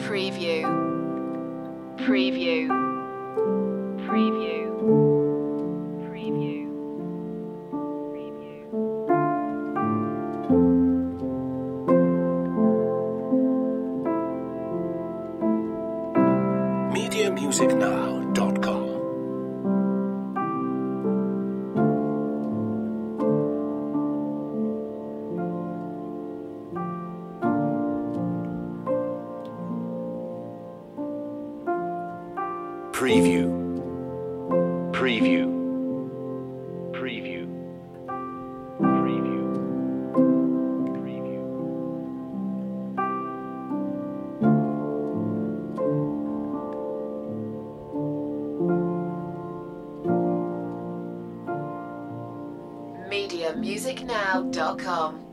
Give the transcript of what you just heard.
Preview. Preview. Preview. Preview. MediaMusicNow.com. Preview. Preview. Preview. Preview. Preview. MediaMusicNow.com.